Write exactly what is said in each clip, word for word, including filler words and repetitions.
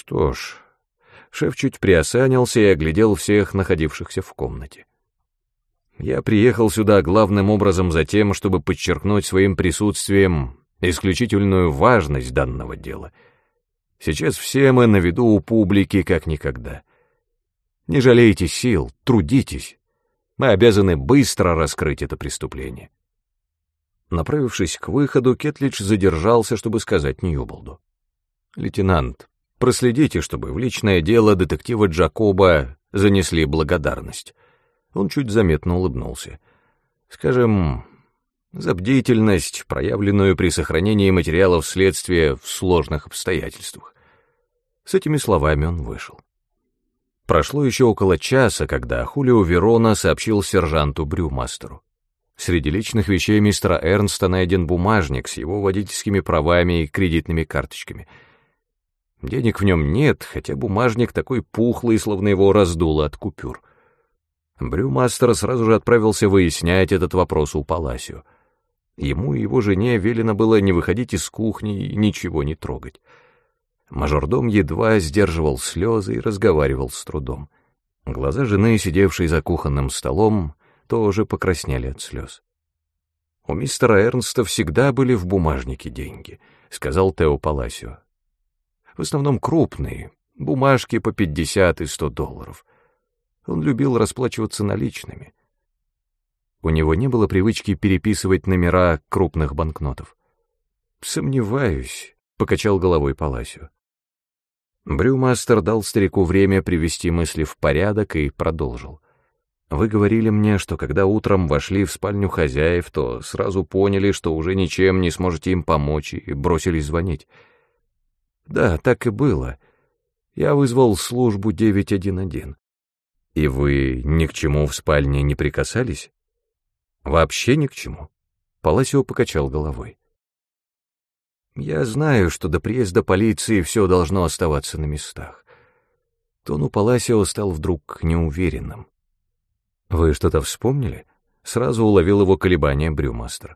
Что ж, шеф чуть приосанился и оглядел всех находившихся в комнате. Я приехал сюда главным образом за тем, чтобы подчеркнуть своим присутствием исключительную важность данного дела. Сейчас все мы на виду у публики как никогда. Не жалейте сил, трудитесь. Мы обязаны быстро раскрыть это преступление. Направившись к выходу, Кетлидж задержался, чтобы сказать Ньюболду: «Лейтенант, проследите, чтобы в личное дело детектива Джакоба занесли благодарность». Он чуть заметно улыбнулся. «Скажем, за бдительность, проявленную при сохранении материалов следствия в сложных обстоятельствах». С этими словами он вышел. Прошло еще около часа, когда Хулио Верона сообщил сержанту Брюмастеру: среди личных вещей мистера Эрнста найден бумажник с его водительскими правами и кредитными карточками. Денег в нем нет, хотя бумажник такой пухлый, словно его раздуло от купюр. Брюмастер сразу же отправился выяснять этот вопрос у Паласио. Ему и его жене велено было не выходить из кухни и ничего не трогать. Мажордом едва сдерживал слезы и разговаривал с трудом. Глаза жены, сидевшей за кухонным столом, тоже покраснели от слез. «У мистера Эрнста всегда были в бумажнике деньги», — сказал Тео Паласио. «В основном крупные, бумажки по пятьдесят и сто долларов. Он любил расплачиваться наличными. У него не было привычки переписывать номера крупных банкнотов». «Сомневаюсь», — покачал головой Паласио. Брюмастер дал старику время привести мысли в порядок и продолжил. «Вы говорили мне, что когда утром вошли в спальню хозяев, то сразу поняли, что уже ничем не сможете им помочь, и бросились звонить». «Да, так и было. Я вызвал службу девять один один. «И вы ни к чему в спальне не прикасались?» «Вообще ни к чему», — Паласио покачал головой. «Я знаю, что до приезда полиции все должно оставаться на местах». Тон у Паласио стал вдруг неуверенным. «Вы что-то вспомнили?» — сразу уловил его колебания Брюмастер.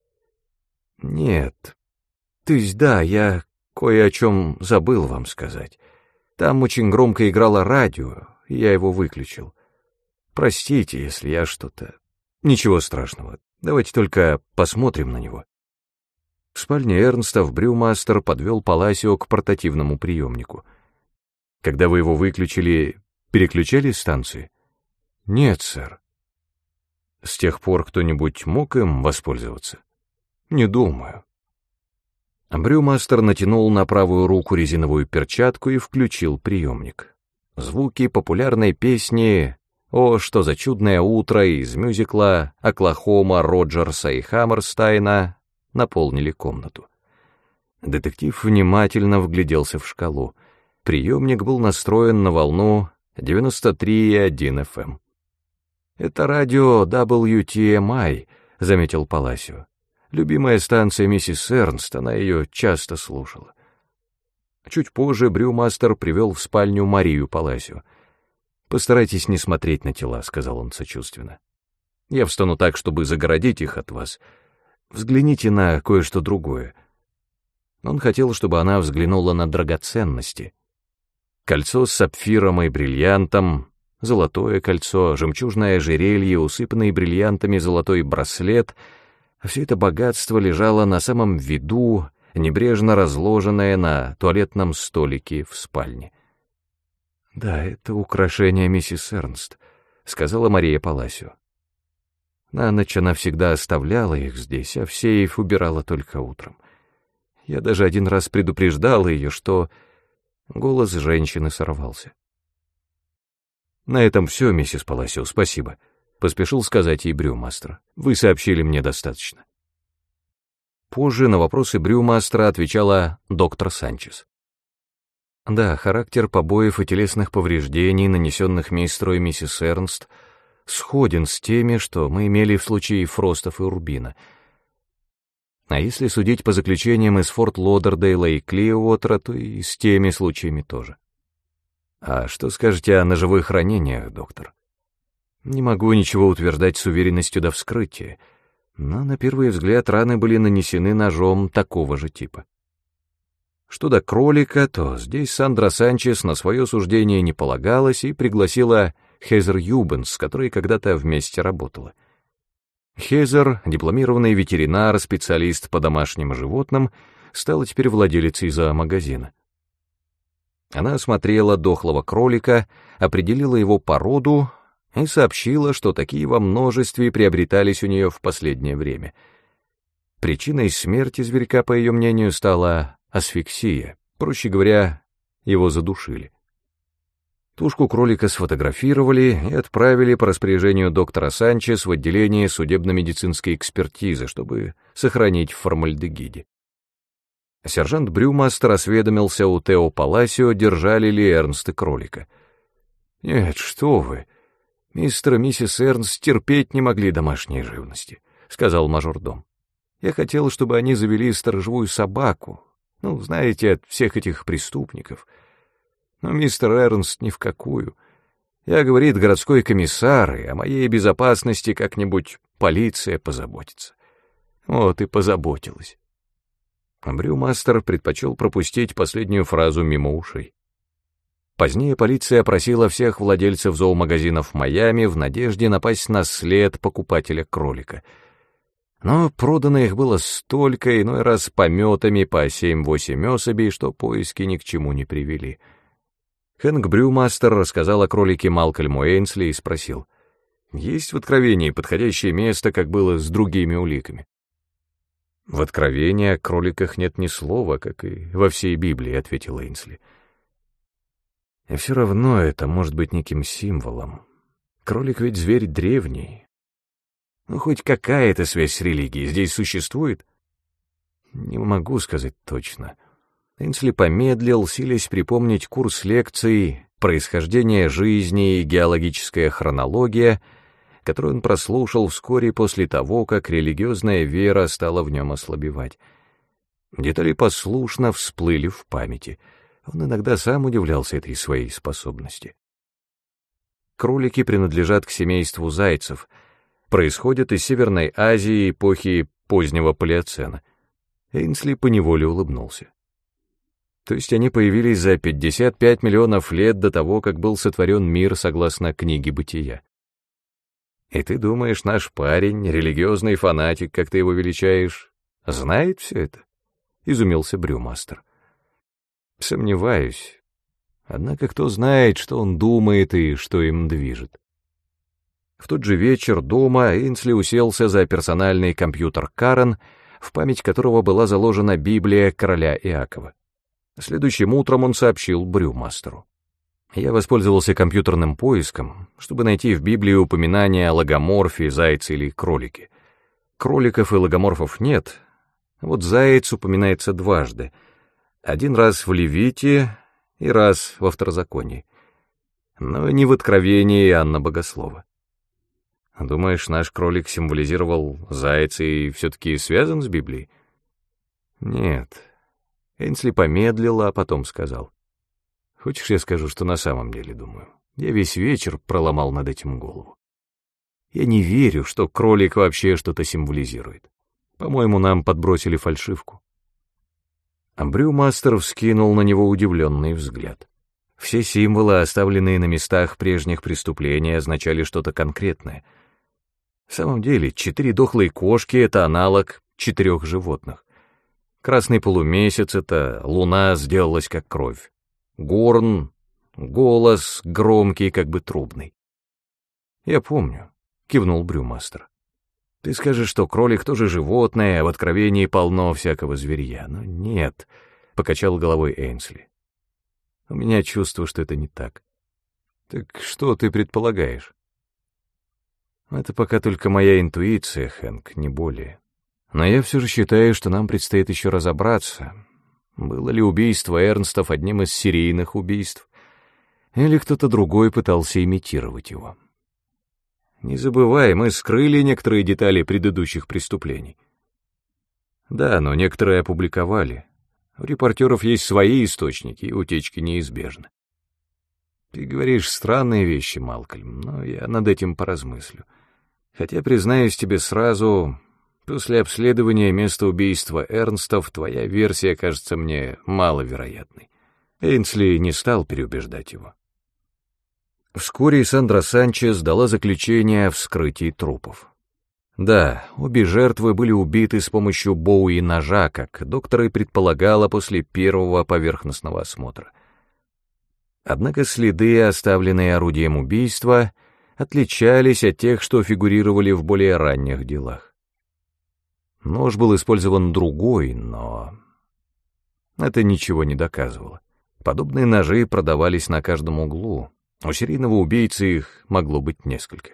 «Нет. То есть да, я кое о чем забыл вам сказать. Там очень громко играло радио, и я его выключил. Простите, если я что-то...» «Ничего страшного. Давайте только посмотрим на него». В спальне Эрнста Брюмастер подвел Паласио к портативному приемнику. «Когда вы его выключили, переключали станции?» «Нет, сэр». «С тех пор кто-нибудь мог им воспользоваться?» «Не думаю». Брюмастер натянул на правую руку резиновую перчатку и включил приемник. Звуки популярной песни «О, что за чудное утро» из мюзикла «Оклахома» Роджерса и Хаммерстайна наполнили комнату. Детектив внимательно вгляделся в шкалу. Приемник был настроен на волну девяносто три и один эф эм. «Это радио дабл ю ти эм ай», — заметил Паласио. «Любимая станция миссис Эрнст, она ее часто слушала». Чуть позже Брюмастер привел в спальню Марию Паласио. «Постарайтесь не смотреть на тела», — сказал он сочувственно. «Я встану так, чтобы загородить их от вас. Взгляните на кое-что другое». Он хотел, чтобы она взглянула на драгоценности. Кольцо с сапфиром и бриллиантом, золотое кольцо, жемчужное ожерелье, усыпанный бриллиантами золотой браслет — все это богатство лежало на самом виду, небрежно разложенное на туалетном столике в спальне. «Да, это украшение миссис Эрнст», — сказала Мария Паласио. На ночь она всегда оставляла их здесь, а в сейф убирала только утром. Я даже один раз предупреждала ее, что... Голос женщины сорвался. «На этом все, миссис Паласио, спасибо», — поспешил сказать ей Брюмастер. «Вы сообщили мне достаточно». Позже на вопросы Брюмастера отвечала доктор Санчес. Да, характер побоев и телесных повреждений, нанесенных мистеру и миссис Эрнст, сходен с теми, что мы имели в случае Фростов и Рубина. А если судить по заключениям из Форт Лодердейла и Клиуотера, то и с теми случаями тоже. А что скажете о ножевых ранениях, доктор? Не могу ничего утверждать с уверенностью до вскрытия, но на первый взгляд раны были нанесены ножом такого же типа. Что до кролика, то здесь Сандра Санчес на свое суждение не полагалась и пригласила Хезер Юбенс, с которой когда-то вместе работала. Хезер, дипломированный ветеринар, специалист по домашним животным, стала теперь владелицей зоомагазина. Она осмотрела дохлого кролика, определила его породу и сообщила, что такие во множестве приобретались у нее в последнее время. Причиной смерти зверька, по ее мнению, стала асфиксия, проще говоря, его задушили. Тушку кролика сфотографировали и отправили по распоряжению доктора Санчес в отделение судебно-медицинской экспертизы, чтобы сохранить в формальдегиде. Сержант Брюмастер осведомился у Тео Паласио, держали ли Эрнст и кролика. «Нет, что вы, мистер и миссис Эрнст терпеть не могли домашней живности», — сказал мажордом. «Я хотел, чтобы они завели сторожевую собаку, ну, знаете, от всех этих преступников. Но мистер Эрнст ни в какую. Я, говорит, городской комиссар, и о моей безопасности как-нибудь полиция позаботится». Вот и позаботилась. Брюмастер предпочел пропустить последнюю фразу мимо ушей. Позднее полиция опросила всех владельцев зоомагазинов Майами в надежде напасть на след покупателя кролика. Но продано их было столько, иной раз пометами по семь-восемь особей, что поиски ни к чему не привели. Хэнк Брюмастер рассказал о кролике Малкольму Эйнсли и спросил, есть в Откровении подходящее место, как было с другими уликами? «В Откровении о кроликах нет ни слова, как и во всей Библии», — ответил Эйнсли. «И все равно это может быть неким символом. Кролик ведь зверь древний. Ну, хоть какая-то связь с религией здесь существует?» «Не могу сказать точно». Эйнсли помедлил, силясь припомнить курс лекций «Происхождение жизни и геологическая хронология», которую он прослушал вскоре после того, как религиозная вера стала в нем ослабевать. Детали послушно всплыли в памяти. Он иногда сам удивлялся этой своей способности. Кролики принадлежат к семейству зайцев, происходят из Северной Азии эпохи позднего Палеоцена. Эйнсли поневоле улыбнулся. То есть они появились за пятьдесят пять миллионов лет до того, как был сотворен мир согласно книге Бытия. И ты думаешь, наш парень, религиозный фанатик, как ты его величаешь, знает все это? — изумился Брюмастер. Сомневаюсь. Однако кто знает, что он думает и что им движет. В тот же вечер дома Эйнсли уселся за персональный компьютер Карен, в память которого была заложена Библия короля Иакова. Следующим утром он сообщил Брюмастеру. Я воспользовался компьютерным поиском, чтобы найти в Библии упоминание о логоморфе, зайце или кролике. Кроликов и логоморфов нет, вот заяц упоминается дважды. Один раз в Левите и раз во Второзаконии. Но не в Откровении Иоанна Богослова. Думаешь, наш кролик символизировал зайца и все-таки связан с Библией? Нет. Эйнсли помедлил, а потом сказал. Хочешь, я скажу, что на самом деле думаю? Я весь вечер проломал над этим голову. Я не верю, что кролик вообще что-то символизирует. По-моему, нам подбросили фальшивку. А Брюмастер вскинул на него удивленный взгляд. Все символы, оставленные на местах прежних преступлений, означали что-то конкретное. В самом деле, четыре дохлые кошки — это аналог четырех животных. Красный полумесяц — это луна сделалась как кровь. Горн, голос громкий, как бы трубный. «Я помню», — кивнул Брюмастер. «Ты скажешь, что кролик тоже животное, а в Откровении полно всякого зверья. Но нет», — покачал головой Эйнсли. «У меня чувство, что это не так». «Так что ты предполагаешь?» «Это пока только моя интуиция, Хэнк, не более. Но я все же считаю, что нам предстоит еще разобраться». Было ли убийство Эрнстов одним из серийных убийств, или кто-то другой пытался имитировать его? Не забывай, мы скрыли некоторые детали предыдущих преступлений. Да, но некоторые опубликовали. У репортеров есть свои источники, и утечки неизбежны. Ты говоришь странные вещи, Малкольм, но я над этим поразмыслю. Хотя, признаюсь тебе сразу, После обследования места убийства Эрнстов твоя версия кажется мне маловероятной». Эйнсли не стал переубеждать его. Вскоре Сандра Санчес дала заключение о вскрытии трупов. Да, обе жертвы были убиты с помощью боуи-ножа, как доктор и предполагала после первого поверхностного осмотра. Однако следы, оставленные орудием убийства, отличались от тех, что фигурировали в более ранних делах. Нож был использован другой, но это ничего не доказывало. Подобные ножи продавались на каждом углу, у серийного убийцы их могло быть несколько.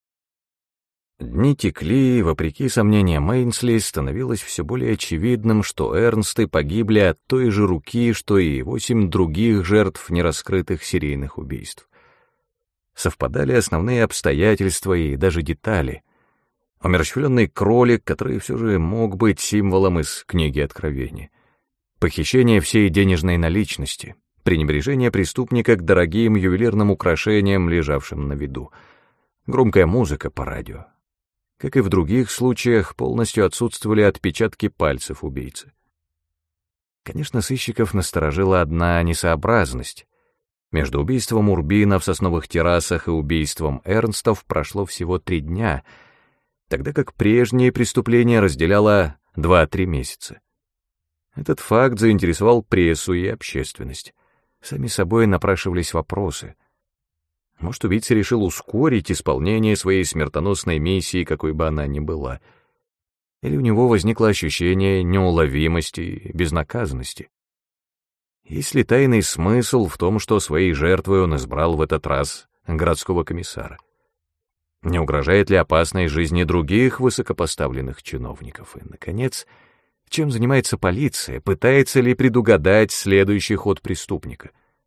Дни текли, и, вопреки сомнениям Эйнсли, становилось все более очевидным, что Эрнсты погибли от той же руки, что и восемь других жертв нераскрытых серийных убийств. Совпадали основные обстоятельства и даже детали. Умерщвленный кролик, который все же мог быть символом из книги Откровения. Похищение всей денежной наличности, пренебрежение преступника к дорогим ювелирным украшениям, лежавшим на виду, громкая музыка по радио. Как и в других случаях, полностью отсутствовали отпечатки пальцев убийцы. Конечно, сыщиков насторожила одна несообразность. Между убийством Урбина в Сосновых террасах и убийством Эрнстов прошло всего три дня, тогда как прежние преступления разделяло два-три месяца. Этот факт заинтересовал прессу и общественность. Сами собой напрашивались вопросы. Может, убийца решил ускорить исполнение своей смертоносной миссии, какой бы она ни была. Или у него возникло ощущение неуловимости и безнаказанности. Есть ли тайный смысл в том, что своей жертвой он избрал в этот раз городского комиссара? Не угрожает ли опасность жизни других высокопоставленных чиновников? И, наконец, чем занимается полиция? Пытается ли предугадать следующий ход преступника?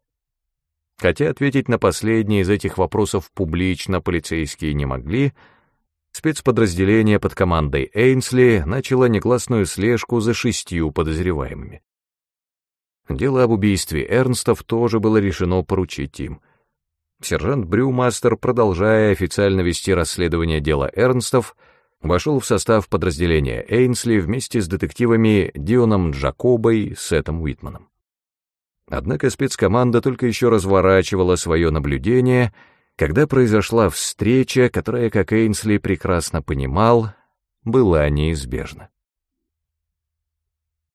Хотя ответить на последний из этих вопросов публично полицейские не могли, спецподразделение под командой Эйнсли начало негласную слежку за шестью подозреваемыми. Дело об убийстве Эрнстов тоже было решено поручить им. Сержант Брюмастер, продолжая официально вести расследование дела Эрнстов, вошел в состав подразделения Эйнсли вместе с детективами Дионом Джакобой и Сетом Уитманом. Однако спецкоманда только еще разворачивала свое наблюдение, когда произошла встреча, которая, как Эйнсли прекрасно понимал, была неизбежна.